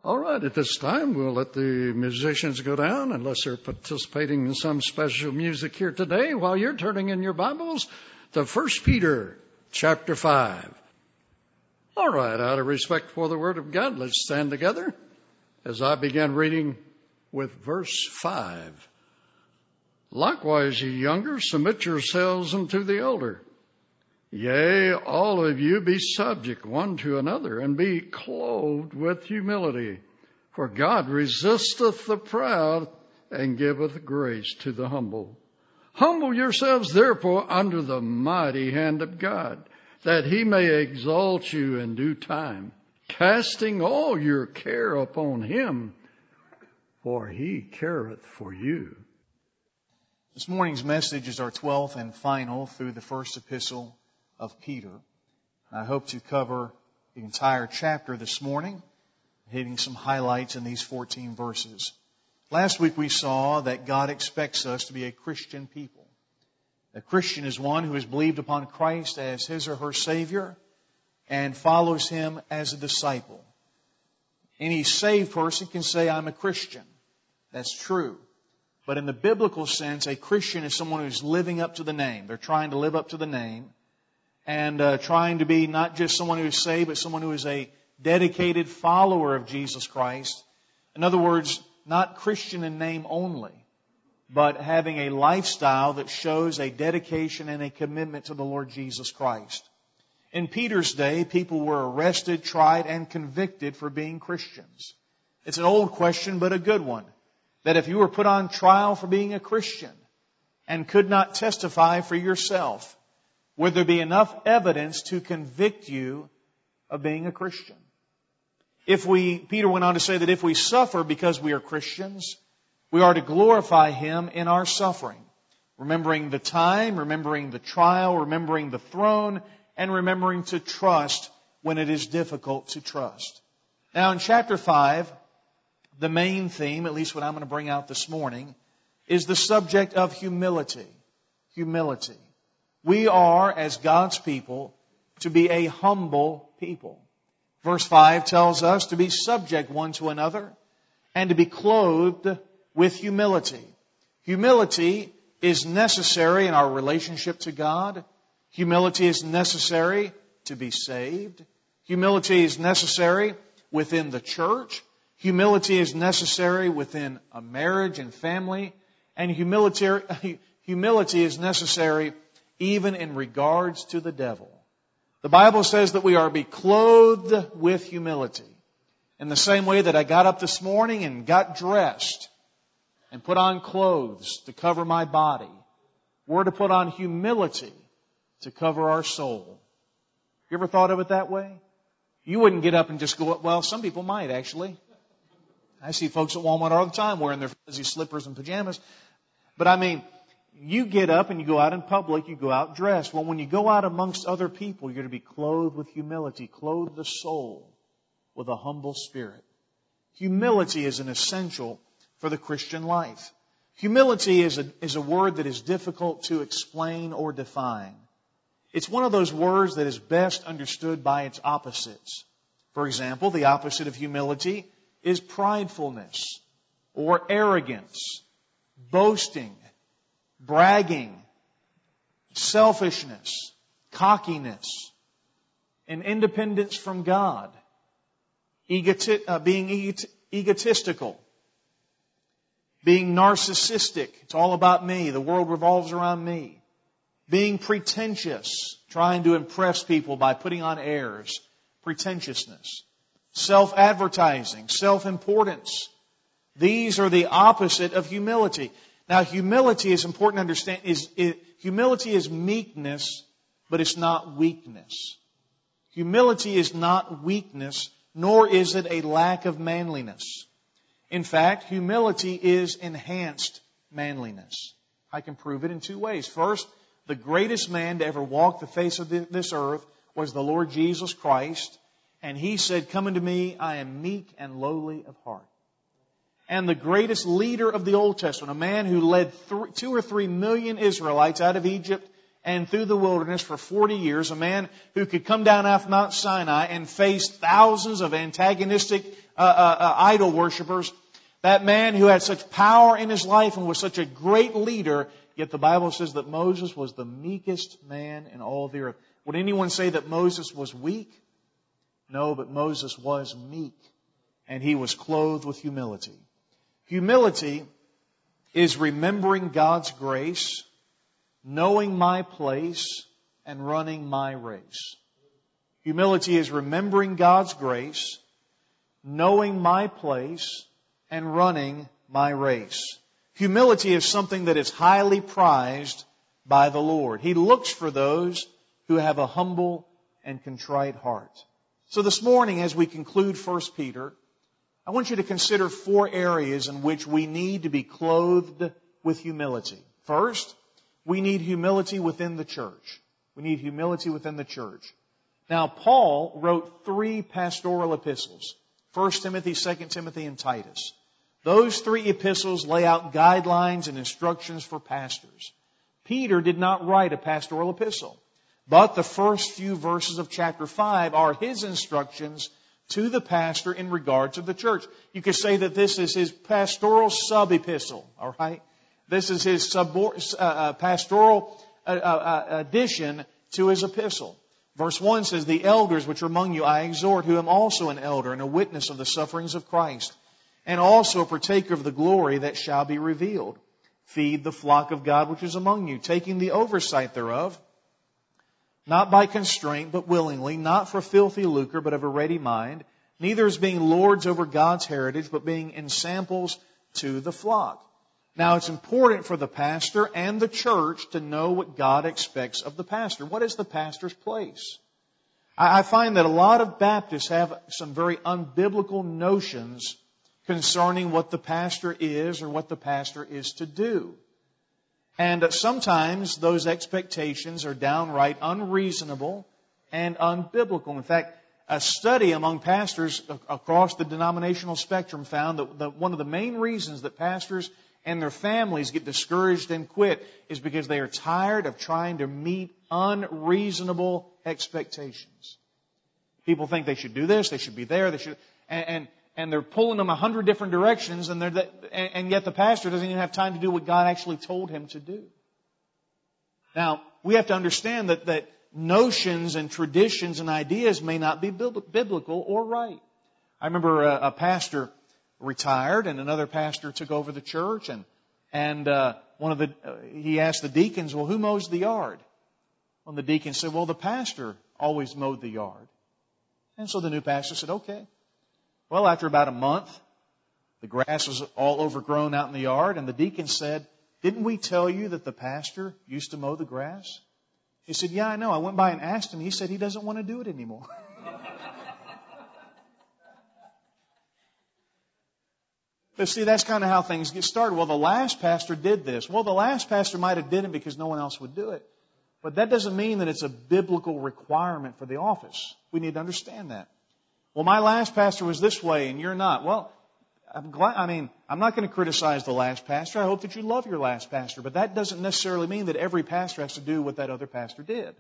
All right, at this time, we'll let the musicians go down unless they're participating in some special music here today while you're turning in your Bibles to 1 Peter chapter 5. All right, out of respect for the Word of God, let's stand together as I begin reading with verse 5. Likewise, ye younger, submit yourselves unto the elder. Yea, all of you be subject one to another, and be clothed with humility. For God resisteth the proud, and giveth grace to the humble. Humble yourselves therefore under the mighty hand of God, that he may exalt you in due time, casting all your care upon him, for he careth for you. This morning's message is our 12th and final through the first epistle of Peter. I hope to cover the entire chapter this morning, hitting some highlights in these 14 verses. Last week we saw that God expects us to be a Christian people. A Christian is one who has believed upon Christ as his or her Savior and follows Him as a disciple. Any saved person can say, I'm a Christian. That's true. But in the biblical sense, a Christian is someone who's living up to the name. They're trying to live up to the name and trying to be not just someone who is saved, but someone who is a dedicated follower of Jesus Christ. In other words, not Christian in name only, but having a lifestyle that shows a dedication and a commitment to the Lord Jesus Christ. In Peter's day, people were arrested, tried, and convicted for being Christians. It's an old question, but a good one. That if you were put on trial for being a Christian and could not testify for yourself, would there be enough evidence to convict you of being a Christian? Peter went on to say that if we suffer because we are Christians, we are to glorify Him in our suffering, remembering the time, remembering the trial, remembering the throne, and remembering to trust when it is difficult to trust. Now in chapter 5, the main theme, at least what I'm going to bring out this morning, is the subject of humility. Humility. We are, as God's people, to be a humble people. Verse 5 tells us to be subject one to another and to be clothed with humility. Humility is necessary in our relationship to God. Humility is necessary to be saved. Humility is necessary within the church. Humility is necessary within a marriage and family. And humility is necessary even in regards to the devil. The Bible says that we are to be clothed with humility. In the same way that I got up this morning and got dressed and put on clothes to cover my body, we're to put on humility to cover our soul. You ever thought of it that way? You wouldn't get up and just go, well, some people might actually. I see folks at Walmart all the time wearing their fuzzy slippers and pajamas. But I mean, you get up and you go out in public, you go out dressed. Well, when you go out amongst other people, you're to be clothed with humility. Clothe the soul with a humble spirit. Humility is an essential for the Christian life. Humility is a word that is difficult to explain or define. It's one of those words that is best understood by its opposites. For example, the opposite of humility is pridefulness or arrogance, boasting, bragging, selfishness, cockiness, and independence from God, being egotistical, being narcissistic. It's all about me. The world revolves around me. Being pretentious, trying to impress people by putting on airs, pretentiousness. Self-advertising, self-importance. These are the opposite of humility. Now, humility is important to understand. Humility is meekness, but it's not weakness. Humility is not weakness, nor is it a lack of manliness. In fact, humility is enhanced manliness. I can prove it in two ways. First, the greatest man to ever walk the face of this earth was the Lord Jesus Christ. And He said, "Come unto me, I am meek and lowly of heart." And the greatest leader of the Old Testament, a man who led 2 or 3 million Israelites out of Egypt and through the wilderness for 40 years, a man who could come down off Mount Sinai and face thousands of antagonistic idol worshipers. That man who had such power in his life and was such a great leader, yet the Bible says that Moses was the meekest man in all the earth. Would anyone say that Moses was weak? No, but Moses was meek, and he was clothed with humility. Humility is remembering God's grace, knowing my place, and running my race. Humility is remembering God's grace, knowing my place, and running my race. Humility is something that is highly prized by the Lord. He looks for those who have a humble and contrite heart. So this morning, as we conclude 1 Peter, I want you to consider 4 areas in which we need to be clothed with humility. First, we need humility within the church. We need humility within the church. Now, Paul wrote 3 pastoral epistles, 1 Timothy, 2 Timothy, and Titus. Those 3 epistles lay out guidelines and instructions for pastors. Peter did not write a pastoral epistle, but the first few verses of chapter 5 are his instructions to the pastor in regard to the church. You could say that this is his pastoral sub-epistle, all right? This is his pastoral addition to his epistle. Verse 1 says, "The elders which are among you I exhort, who am also an elder and a witness of the sufferings of Christ, and also a partaker of the glory that shall be revealed. Feed the flock of God which is among you, taking the oversight thereof, not by constraint, but willingly, not for filthy lucre, but of a ready mind, neither as being lords over God's heritage, but being ensamples to the flock." Now, it's important for the pastor and the church to know what God expects of the pastor. What is the pastor's place? I find that a lot of Baptists have some very unbiblical notions concerning what the pastor is or what the pastor is to do. And sometimes those expectations are downright unreasonable and unbiblical. In fact, a study among pastors across the denominational spectrum found that one of the main reasons that pastors and their families get discouraged and quit is because they are tired of trying to meet unreasonable expectations. People think they should do this, they should be there, they should, and they're pulling them 100 different directions, and yet the pastor doesn't even have time to do what God actually told him to do. Now, we have to understand that notions and traditions and ideas may not be biblical or right. I remember a pastor retired, and another pastor took over the church, and he asked the deacons, "Well, who mows the yard?" And the deacons said, "Well, the pastor always mowed the yard." And so the new pastor said, "Okay." Well, after about a month, the grass was all overgrown out in the yard, and the deacon said, "Didn't we tell you that the pastor used to mow the grass?" He said, "Yeah, I know. I went by and asked him. He said he doesn't want to do it anymore." But see, that's kind of how things get started. Well, the last pastor did this. Well, the last pastor might have did it because no one else would do it. But that doesn't mean that it's a biblical requirement for the office. We need to understand that. Well, my last pastor was this way and you're not. Well, I'm not going to criticize the last pastor. I hope that you love your last pastor. But that doesn't necessarily mean that every pastor has to do what that other pastor did.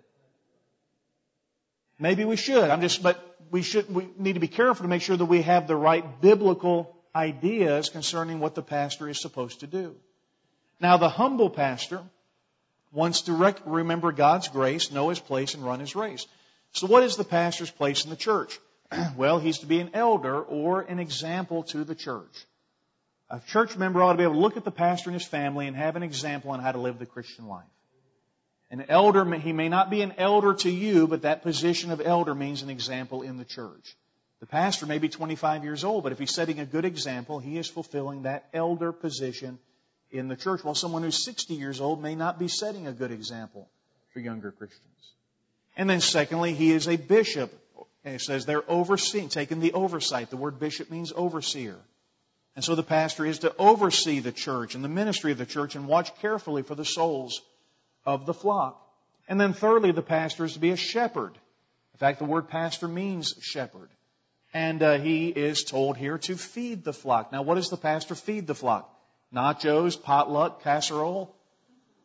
Maybe we should. But we need to be careful to make sure that we have the right biblical ideas concerning what the pastor is supposed to do. Now, the humble pastor wants to remember God's grace, know his place, and run his race. So what is the pastor's place in the church? Well, he's to be an elder or an example to the church. A church member ought to be able to look at the pastor and his family and have an example on how to live the Christian life. An elder, he may not be an elder to you, but that position of elder means an example in the church. The pastor may be 25 years old, but if he's setting a good example, he is fulfilling that elder position in the church. While someone who's 60 years old may not be setting a good example for younger Christians. And then secondly, he is a bishop. And it says they're overseeing, taking the oversight. The word bishop means overseer. And so the pastor is to oversee the church and the ministry of the church and watch carefully for the souls of the flock. And then thirdly, the pastor is to be a shepherd. In fact, the word pastor means shepherd. And he is told here to feed the flock. Now, what does the pastor feed the flock? Nachos, potluck, casserole?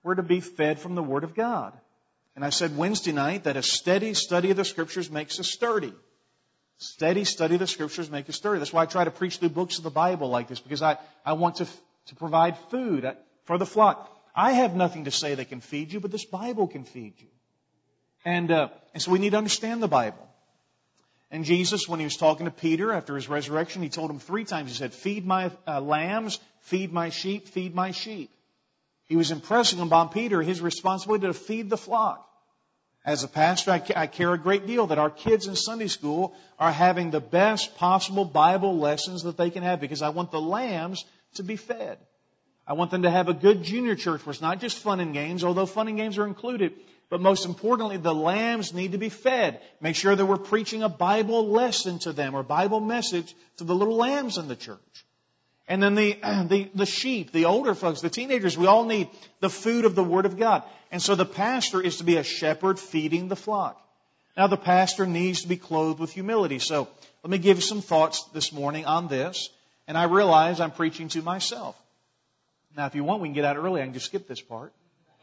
We're to be fed from the Word of God. And I said Wednesday night that a steady study of the Scriptures makes us sturdy. Steady study of the Scriptures makes us sturdy. That's why I try to preach through books of the Bible like this, because I want to provide food for the flock. I have nothing to say that can feed you, but this Bible can feed you. And so we need to understand the Bible. And Jesus, when He was talking to Peter after His resurrection, He told him 3 times, He said, feed my lambs, feed my sheep, feed my sheep. He was impressing upon Peter his responsibility to feed the flock. As a pastor, I care a great deal that our kids in Sunday school are having the best possible Bible lessons that they can have, because I want the lambs to be fed. I want them to have a good junior church where it's not just fun and games, although fun and games are included. But most importantly, the lambs need to be fed. Make sure that we're preaching a Bible lesson to them or Bible message to the little lambs in the church. And then the sheep, the older folks, the teenagers, we all need the food of the Word of God. And so the pastor is to be a shepherd feeding the flock. Now the pastor needs to be clothed with humility. So let me give you some thoughts this morning on this. And I realize I'm preaching to myself. Now if you want, we can get out early. I can just skip this part.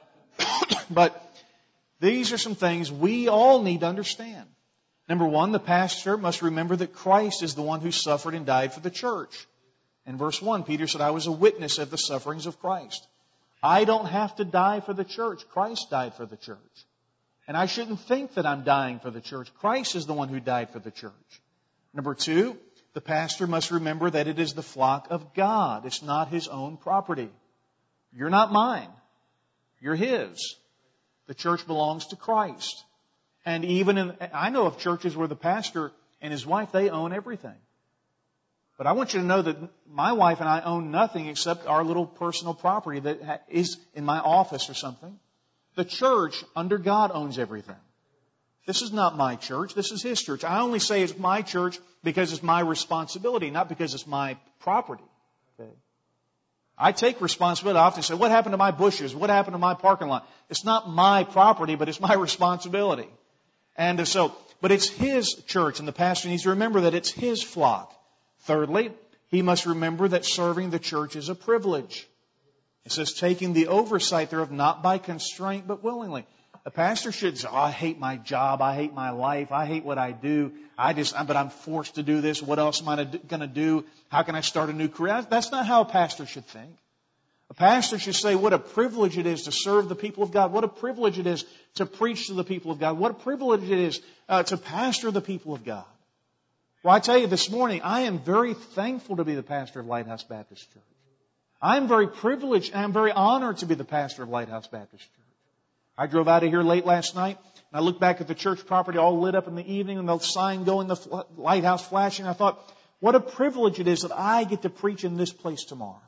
But these are some things we all need to understand. Number one, the pastor must remember that Christ is the one who suffered and died for the church. In verse 1, Peter said, I was a witness of the sufferings of Christ. I don't have to die for the church. Christ died for the church. And I shouldn't think that I'm dying for the church. Christ is the one who died for the church. Number 2, the pastor must remember that it is the flock of God. It's not his own property. You're not mine. You're his. The church belongs to Christ. And I know of churches where the pastor and his wife, they own everything. But I want you to know that my wife and I own nothing except our little personal property that is in my office or something. The church, under God, owns everything. This is not my church. This is His church. I only say it's my church because it's my responsibility, not because it's my property. Okay? I take responsibility. I often say, what happened to my bushes? What happened to my parking lot? It's not my property, but it's my responsibility. And but it's His church, and the pastor needs to remember that it's his flock. Thirdly, he must remember that serving the church is a privilege. It says, taking the oversight thereof, not by constraint, but willingly. A pastor should say, I hate my job, I hate my life, I hate what I do, but I'm forced to do this. What else am I going to do? How can I start a new career? That's not how a pastor should think. A pastor should say, what a privilege it is to serve the people of God. What a privilege it is to preach to the people of God. What a privilege it is to pastor the people of God. Well, I tell you this morning, I am very thankful to be the pastor of Lighthouse Baptist Church. I'm very privileged and I'm very honored to be the pastor of Lighthouse Baptist Church. I drove out of here late last night and I looked back at the church property all lit up in the evening and the sign going, the lighthouse flashing. I thought, what a privilege it is that I get to preach in this place tomorrow.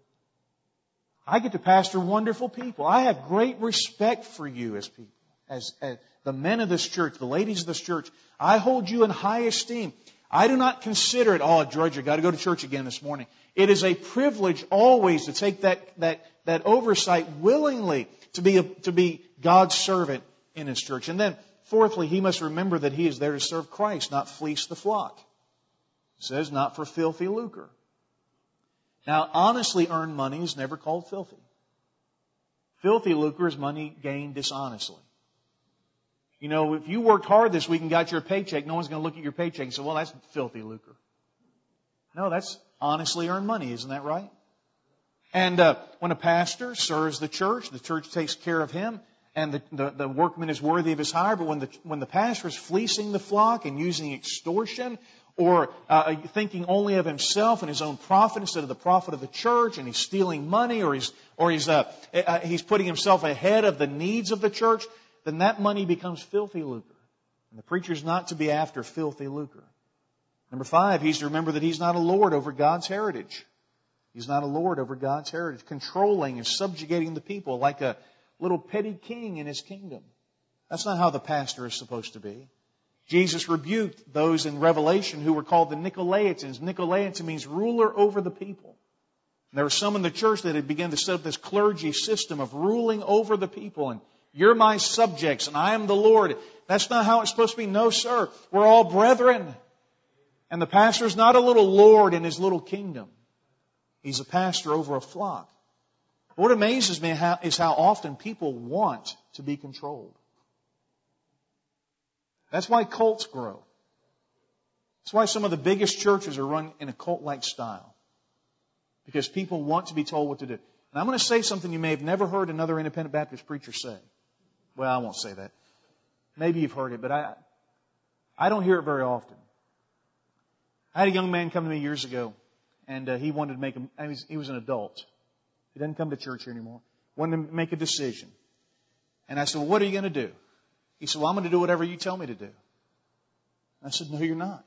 I get to pastor wonderful people. I have great respect for you as people, as the men of this church, the ladies of this church. I hold you in high esteem. I do not consider it, a drudge, I got to go to church again this morning. It is a privilege always to take that oversight willingly to be God's servant in His church. And then, fourthly, he must remember that he is there to serve Christ, not fleece the flock. It says, not for filthy lucre. Now, honestly earned money is never called filthy. Filthy lucre is money gained dishonestly. You know, if you worked hard this week and got your paycheck, no one's going to look at your paycheck and say, well, that's filthy lucre. No, that's honestly earned money, isn't that right? And when a pastor serves the church takes care of him, and the workman is worthy of his hire. But when the pastor is fleecing the flock and using extortion, or thinking only of himself and his own profit instead of the profit of the church, and he's stealing money, or he's putting himself ahead of the needs of the church, then that money becomes filthy lucre. And the preacher's not to be after filthy lucre. Number 5, he's to remember that he's not a lord over God's heritage. He's not a lord over God's heritage, controlling and subjugating the people like a little petty king in his kingdom. That's not how the pastor is supposed to be. Jesus rebuked those in Revelation who were called the Nicolaitans. Nicolaitans means ruler over the people. And there were some in the church that had begun to set up this clergy system of ruling over the people. And you're my subjects and I am the Lord. That's not how it's supposed to be. No, sir. We're all brethren. And the pastor is not a little lord in his little kingdom. He's a pastor over a flock. What amazes me is how often people want to be controlled. That's why cults grow. That's why some of the biggest churches are run in a cult-like style. Because people want to be told what to do. And I'm going to say something you may have never heard another independent Baptist preacher say. Well, I won't say that. Maybe you've heard it, but I don't hear it very often. I had a young man come to me years ago, and he wanted to make he was an adult. He doesn't come to church here anymore. Wanted to make a decision. And I said, well, what are you going to do? He said, well, I'm going to do whatever you tell me to do. I said, no, you're not.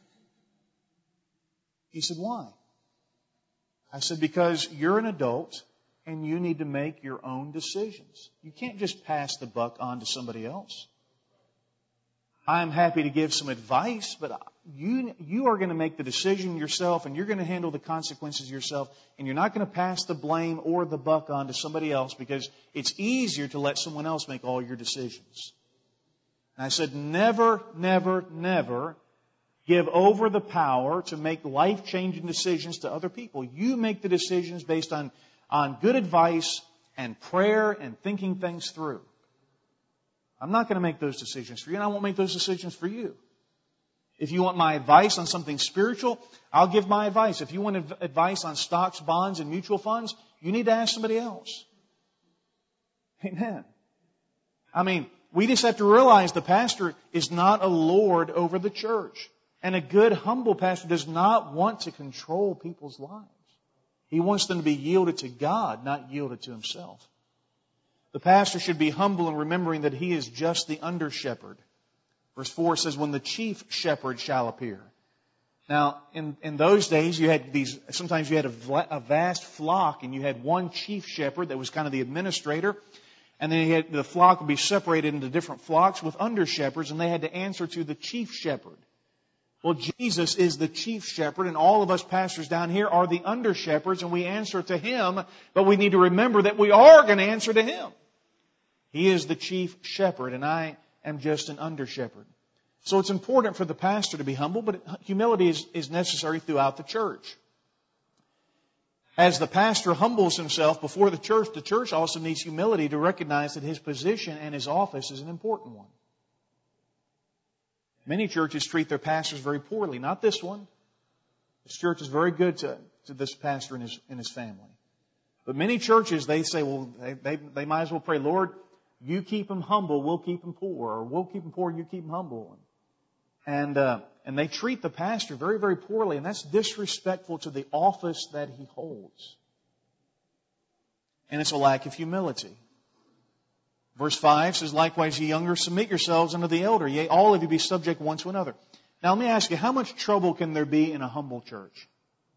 He said, why? I said, because you're an adult and you need to make your own decisions. You can't just pass the buck on to somebody else. I'm happy to give some advice, but you are going to make the decision yourself and you're going to handle the consequences yourself, and you're not going to pass the blame or the buck on to somebody else because it's easier to let someone else make all your decisions. And I said, never, never, never give over the power to make life-changing decisions to other people. You make the decisions based on good advice and prayer and thinking things through. I'm not going to make those decisions for you, and I won't make those decisions for you. If you want my advice on something spiritual, I'll give my advice. If you want advice on stocks, bonds, and mutual funds, you need to ask somebody else. Amen. I mean, we just have to realize the pastor is not a lord over the church. And a good, humble pastor does not want to control people's lives. He wants them to be yielded to God, not yielded to himself. The pastor should be humble in remembering that he is just the under-shepherd. Verse 4 says, when the chief shepherd shall appear. Now, in those days, sometimes you had a vast flock, and you had one chief shepherd that was kind of the administrator. And then the flock would be separated into different flocks with under-shepherds, and they had to answer to the chief shepherd. Well, Jesus is the chief shepherd, and all of us pastors down here are the under-shepherds, and we answer to Him, but we need to remember that we are going to answer to Him. He is the chief shepherd, and I am just an under-shepherd. So it's important for the pastor to be humble, but humility is necessary throughout the church. As the pastor humbles himself before the church also needs humility to recognize that his position and his office is an important one. Many churches treat their pastors very poorly. Not this one. This church is very good to this pastor and his family. But many churches, they say, well, they might as well pray, Lord, you keep him humble, we'll keep him poor. Or we'll keep him poor, you keep him humble. And they treat the pastor very, very poorly. And that's disrespectful to the office that he holds. And it's a lack of humility. Verse 5 says, likewise, ye younger, submit yourselves unto the elder. Yea, all of you be subject one to another. Now, let me ask you, how much trouble can there be in a humble church?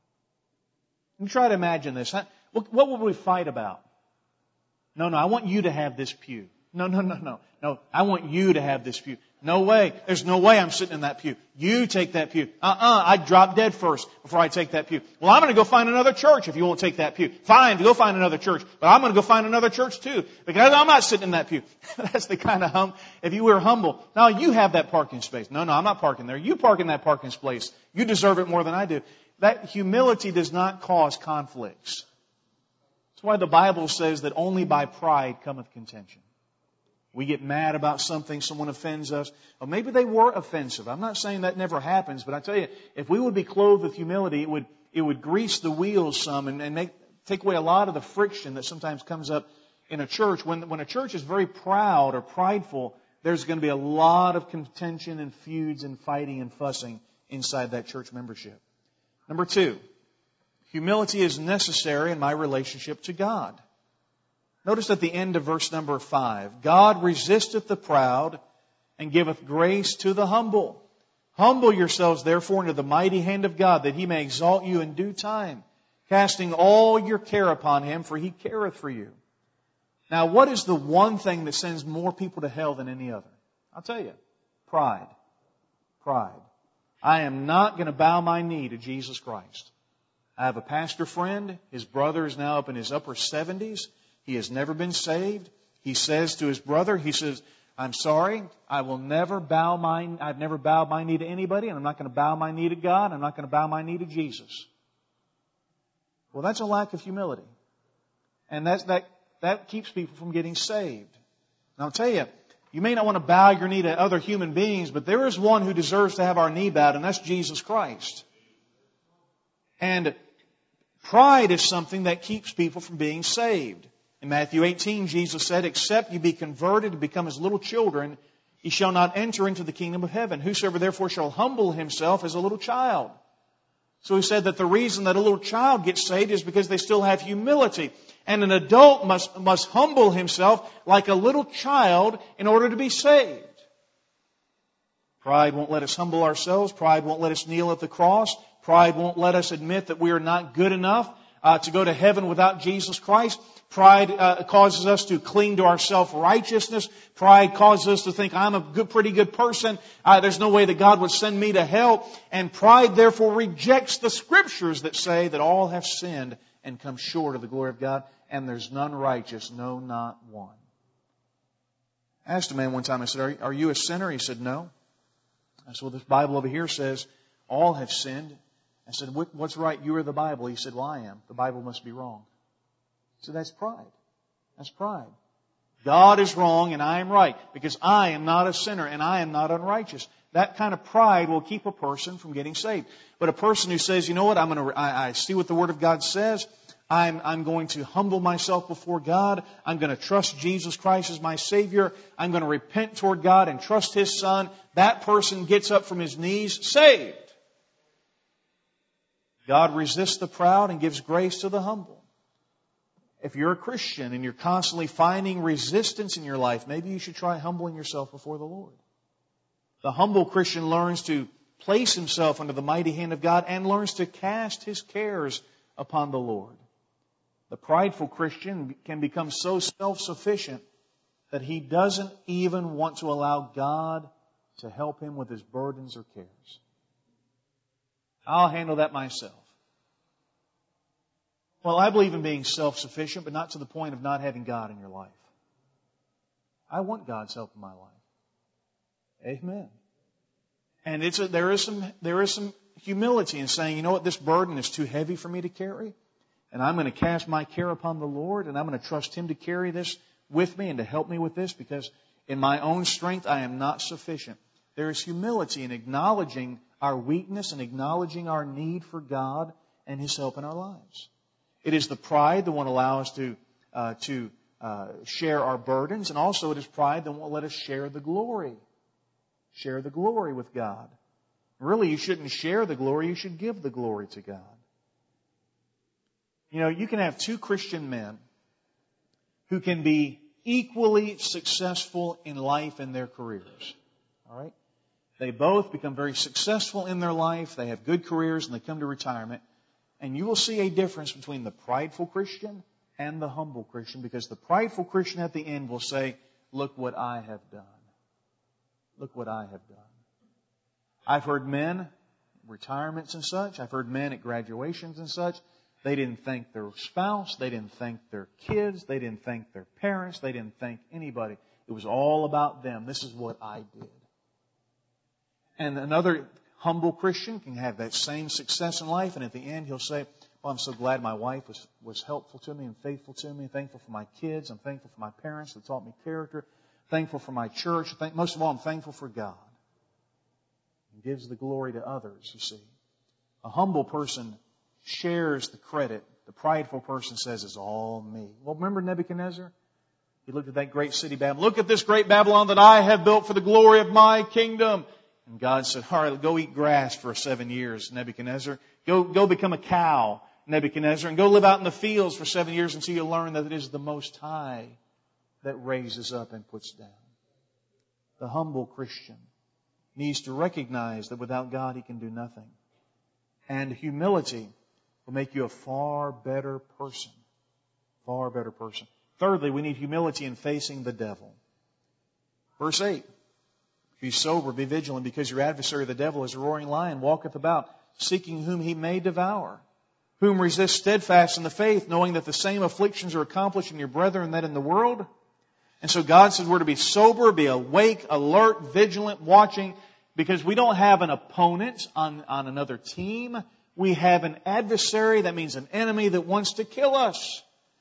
Let me try to imagine this. What would we fight about? No, I want you to have this pew. No, I want you to have this pew. No way. There's no way I'm sitting in that pew. You take that pew. I'd drop dead first before I take that pew. Well, I'm going to go find another church if you won't take that pew. Fine, go find another church. But I'm going to go find another church too. Because I'm not sitting in that pew. That's the kind of if you were humble. Now you have that parking space. No, I'm not parking there. You park in that parking space. You deserve it more than I do. That humility does not cause conflicts. That's why the Bible says that only by pride cometh contention. We get mad about something, someone offends us. Or maybe they were offensive. I'm not saying that never happens, but I tell you, if we would be clothed with humility, it would grease the wheels some and take away a lot of the friction that sometimes comes up in a church. When a church is very proud or prideful, there's going to be a lot of contention and feuds and fighting and fussing inside that church membership. Number 2, humility is necessary in my relationship to God. Notice at the end of verse number 5, God resisteth the proud and giveth grace to the humble. Humble yourselves therefore into the mighty hand of God, that He may exalt you in due time, casting all your care upon Him, for He careth for you. Now, what is the one thing that sends more people to hell than any other? I'll tell you, pride. Pride. I am not going to bow my knee to Jesus Christ. I have a pastor friend. His brother is now up in his upper 70s. He has never been saved. He says to his brother, I'm sorry, I've never bowed my knee to anybody, and I'm not going to bow my knee to God, I'm not going to bow my knee to Jesus. Well, that's a lack of humility. And that keeps people from getting saved. And I'll tell you, you may not want to bow your knee to other human beings, but there is one who deserves to have our knee bowed, and that's Jesus Christ. And pride is something that keeps people from being saved. In Matthew 18, Jesus said, "Except you be converted and become as little children, ye shall not enter into the kingdom of heaven. Whosoever therefore shall humble himself as a little child." So he said that the reason that a little child gets saved is because they still have humility. And an adult must humble himself like a little child in order to be saved. Pride won't let us humble ourselves. Pride won't let us kneel at the cross. Pride won't let us admit that we are not good enough to go to heaven without Jesus Christ. Pride causes us to cling to our self-righteousness. Pride causes us to think, I'm a pretty good person. There's no way that God would send me to hell. And pride therefore rejects the Scriptures that say that all have sinned and come short of the glory of God. And there's none righteous, no, not one. I asked a man one time, I said, are you a sinner? He said, no. I said, well, this Bible over here says all have sinned. I said, what's right, you or the Bible? He said, well, I am. The Bible must be wrong. So that's pride. That's pride. God is wrong and I am right because I am not a sinner and I am not unrighteous. That kind of pride will keep a person from getting saved. But a person who says, you know what, I see what the Word of God says. I'm going to humble myself before God. I'm going to trust Jesus Christ as my Savior. I'm going to repent toward God and trust His Son. That person gets up from his knees saved. God resists the proud and gives grace to the humble. If you're a Christian and you're constantly finding resistance in your life, maybe you should try humbling yourself before the Lord. The humble Christian learns to place himself under the mighty hand of God and learns to cast his cares upon the Lord. The prideful Christian can become so self-sufficient that he doesn't even want to allow God to help him with his burdens or cares. I'll handle that myself. Well, I believe in being self-sufficient, but not to the point of not having God in your life. I want God's help in my life. Amen. And there is some humility in saying, you know what, this burden is too heavy for me to carry. And I'm going to cast my care upon the Lord, and I'm going to trust Him to carry this with me and to help me with this, because in my own strength I am not sufficient. There is humility in acknowledging our weakness and acknowledging our need for God and His help in our lives. It is the pride that won't allow us to share our burdens, and also it is pride that won't let us share the glory. Share the glory with God. Really, you shouldn't share the glory, you should give the glory to God. You know, you can have two Christian men who can be equally successful in life and their careers. All right? They both become very successful in their life, they have good careers, and they come to retirement. And you will see a difference between the prideful Christian and the humble Christian, because the prideful Christian at the end will say, look what I have done. Look what I have done. I've heard men, retirements and such, I've heard men at graduations and such, they didn't thank their spouse, they didn't thank their kids, they didn't thank their parents, they didn't thank anybody. It was all about them. This is what I did. And another humble Christian can have that same success in life, and at the end he'll say, well, I'm so glad my wife was helpful to me and faithful to me. I'm thankful for my kids. I'm thankful for my parents that taught me character. Thankful for my church. Most of all, I'm thankful for God. He gives the glory to others, you see. A humble person shares the credit. The prideful person says, it's all me. Well, remember Nebuchadnezzar? He looked at that great city Babylon. Look at this great Babylon that I have built for the glory of my kingdom. And God said, all right, go eat grass for 7 years, Nebuchadnezzar. Go become a cow, Nebuchadnezzar, and go live out in the fields for 7 years until you learn that it is the Most High that raises up and puts down. The humble Christian needs to recognize that without God he can do nothing. And humility will make you a far better person. Far better person. Thirdly, we need humility in facing the devil. Verse 8. Be sober, be vigilant, because your adversary, the devil, is a roaring lion, walketh about, seeking whom he may devour. Whom resist steadfast in the faith, knowing that the same afflictions are accomplished in your brethren that in the world. And so God says we're to be sober, be awake, alert, vigilant, watching, because we don't have an opponent on another team. We have an adversary, that means an enemy that wants to kill us.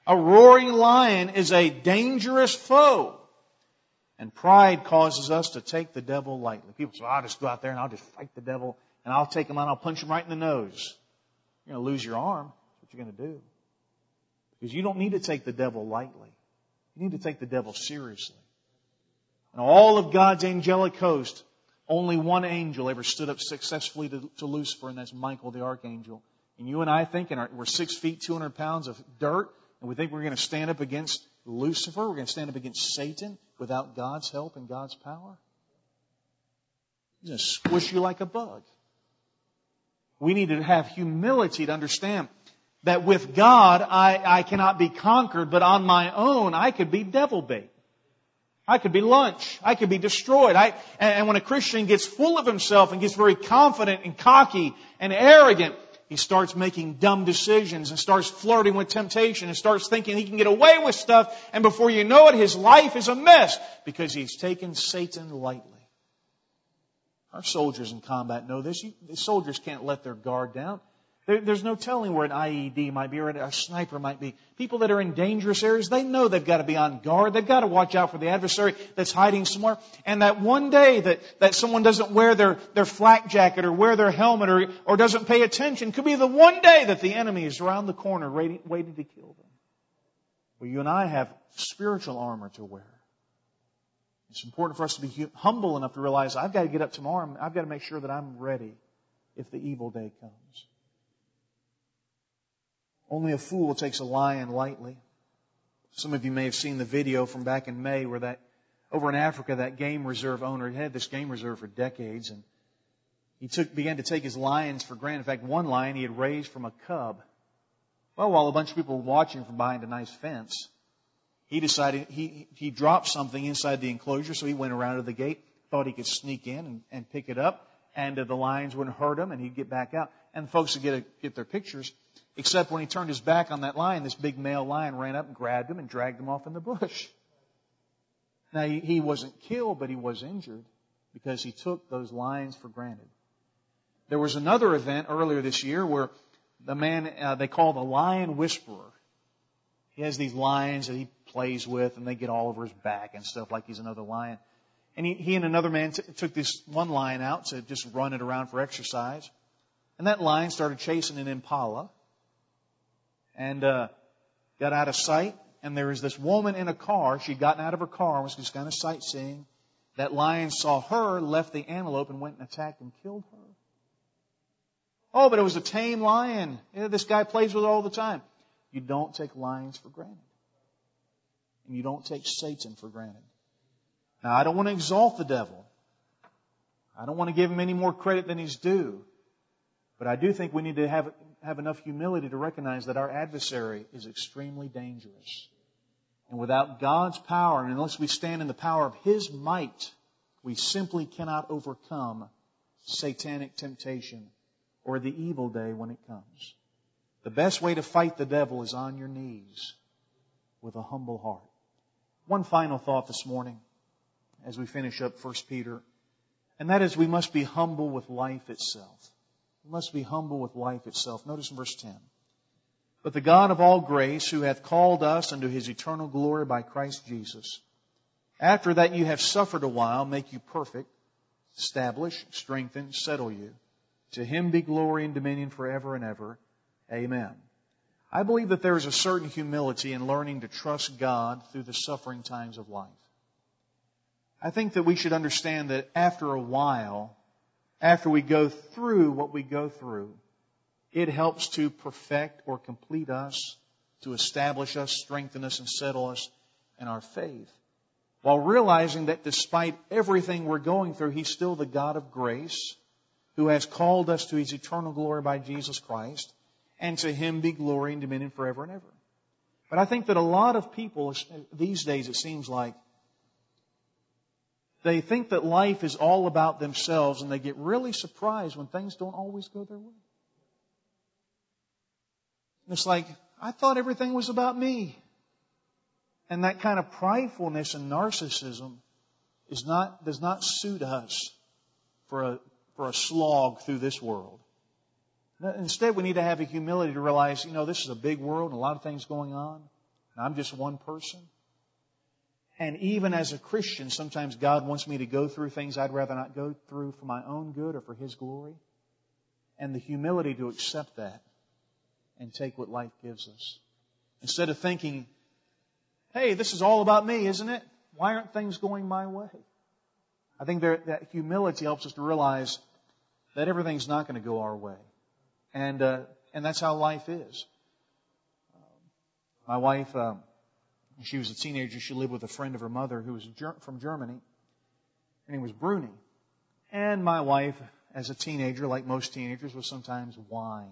A roaring lion is a dangerous foe. And pride causes us to take the devil lightly. People say, I'll just go out there and I'll just fight the devil and I'll take him out and I'll punch him right in the nose. You're going to lose your arm. That's what you're going to do. Because you don't need to take the devil lightly. You need to take the devil seriously. In all of God's angelic host, only one angel ever stood up successfully to Lucifer, and that's Michael the archangel. And you and I think we're 6 feet, 200 pounds of dirt, and we think we're going to stand up against Lucifer, we're going to stand up against Satan without God's help and God's power? He's going to squish you like a bug. We need to have humility to understand that with God, I cannot be conquered, but on my own, I could be devil bait. I could be lunch. I could be destroyed. And when a Christian gets full of himself and gets very confident and cocky and arrogant, he starts making dumb decisions and starts flirting with temptation and starts thinking he can get away with stuff. And before you know it, his life is a mess because he's taken Satan lightly. Our soldiers in combat know this. The soldiers can't let their guard down. There's no telling where an IED might be or a sniper might be. People that are in dangerous areas, they know they've got to be on guard. They've got to watch out for the adversary that's hiding somewhere. And that one day that someone doesn't wear their flak jacket or wear their helmet or doesn't pay attention could be the one day that the enemy is around the corner waiting to kill them. Well, you and I have spiritual armor to wear. It's important for us to be humble enough to realize I've got to get up tomorrow and I've got to make sure that I'm ready if the evil day comes. Only a fool takes a lion lightly. Some of you may have seen the video from back in May where over in Africa, that game reserve owner had this game reserve for decades, and he began to take his lions for granted. In fact, one lion he had raised from a cub. Well, while a bunch of people were watching from behind a nice fence, he decided he dropped something inside the enclosure, so he went around to the gate, thought he could sneak in and pick it up, and the lions wouldn't hurt him, and he'd get back out. And folks would get their pictures. Except when he turned his back on that lion, this big male lion ran up and grabbed him and dragged him off in the bush. Now, he wasn't killed, but he was injured because he took those lions for granted. There was another event earlier this year where the man they call the lion whisperer. He has these lions that he plays with, and they get all over his back and stuff like he's another lion. And he and another man took this one lion out to just run it around for exercise. And that lion started chasing an impala. And got out of sight. And there was this woman in a car. She'd gotten out of her car and was just kind of sightseeing. That lion saw her, left the antelope, and went and attacked and killed her. Oh, but it was a tame lion. Yeah, this guy plays with it all the time. You don't take lions for granted. And you don't take Satan for granted. Now, I don't want to exalt the devil. I don't want to give him any more credit than he's due. But I do think we need to have enough humility to recognize that our adversary is extremely dangerous. And without God's power, and unless we stand in the power of His might, we simply cannot overcome satanic temptation or the evil day when it comes. The best way to fight the devil is on your knees with a humble heart. One final thought this morning as we finish up 1 Peter, and that is we must be humble with life itself. We must be humble with life itself. Notice in verse 10. But the God of all grace, who hath called us unto His eternal glory by Christ Jesus, after that you have suffered a while, make you perfect, establish, strengthen, settle you. To Him be glory and dominion forever and ever. Amen. I believe that there is a certain humility in learning to trust God through the suffering times of life. I think that we should understand that after a while, after we go through what we go through, it helps to perfect or complete us, to establish us, strengthen us, and settle us in our faith. While realizing that despite everything we're going through, He's still the God of grace, who has called us to His eternal glory by Jesus Christ, and to Him be glory and dominion forever and ever. But I think that a lot of people, these days it seems like, they think that life is all about themselves, and they get really surprised when things don't always go their way. It's like, I thought everything was about me. And that kind of pridefulness and narcissism does not suit us for a slog through this world. Instead, we need to have a humility to realize, this is a big world and a lot of things going on. I'm just one person. And even as a Christian, sometimes God wants me to go through things I'd rather not go through for my own good or for His glory. And the humility to accept that and take what life gives us. Instead of thinking, hey, this is all about me, isn't it? Why aren't things going my way? I think that humility helps us to realize that everything's not going to go our way. And that's how life is. My wife, when she was a teenager, she lived with a friend of her mother who was from Germany. Her name was Bruni. And my wife, as a teenager, like most teenagers, would sometimes whine.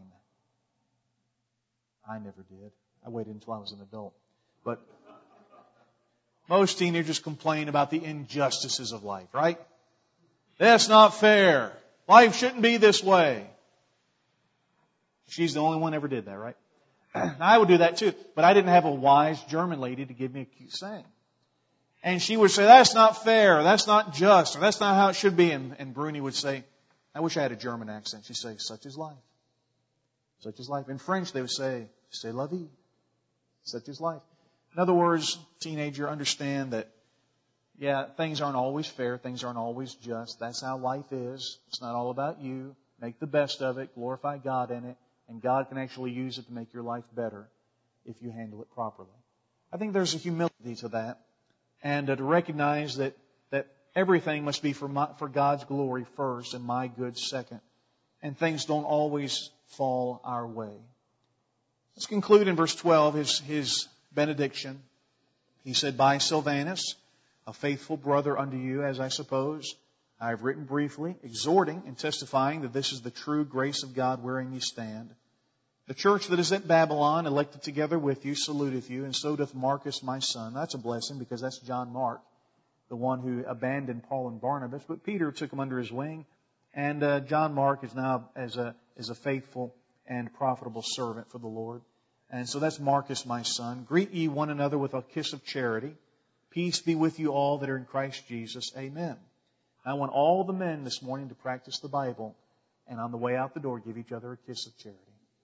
I never did. I waited until I was an adult. But most teenagers complain about the injustices of life, right? That's not fair. Life shouldn't be this way. She's the only one who ever did that, right? I would do that too. But I didn't have a wise German lady to give me a cute saying. And she would say, that's not fair, that's not just, or that's not how it should be. And Bruni would say, I wish I had a German accent. She'd say, such is life. Such is life. In French, they would say, c'est la vie. Such is life. In other words, teenager, understand that, yeah, things aren't always fair. Things aren't always just. That's how life is. It's not all about you. Make the best of it. Glorify God in it. And God can actually use it to make your life better if you handle it properly. I think there's a humility to that. And to recognize that everything must be for God's glory first and my good second. And things don't always fall our way. Let's conclude in verse 12 his benediction. He said, by Silvanus, a faithful brother unto you, as I suppose, I have written briefly, exhorting and testifying that this is the true grace of God wherein ye stand. The church that is at Babylon, elected together with you, saluteth you, and so doth Marcus my son. That's a blessing because that's John Mark, the one who abandoned Paul and Barnabas. But Peter took him under his wing, and John Mark is now as a faithful and profitable servant for the Lord. And so that's Marcus my son. Greet ye one another with a kiss of charity. Peace be with you all that are in Christ Jesus. Amen. I want all the men this morning to practice the Bible, and on the way out the door, give each other a kiss of charity.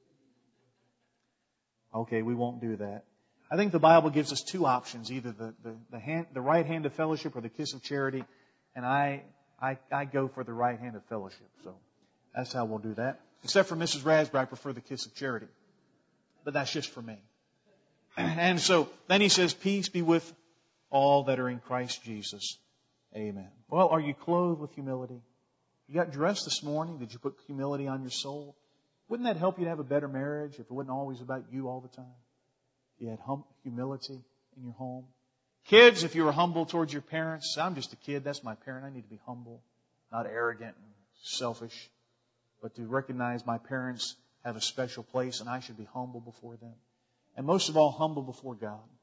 Okay, we won't do that. I think the Bible gives us two options, either the right hand of fellowship or the kiss of charity, and I go for the right hand of fellowship. So that's how we'll do that. Except for Mrs. Rasberry, I prefer the kiss of charity. But that's just for me. And so then he says, peace be with all that are in Christ Jesus. Amen. Well, are you clothed with humility? You got dressed this morning. Did you put humility on your soul? Wouldn't that help you to have a better marriage if it wasn't always about you all the time? You had humility in your home. Kids, if you were humble towards your parents, I'm just a kid. That's my parent. I need to be humble, not arrogant and selfish, but to recognize my parents have a special place and I should be humble before them. And most of all, humble before God.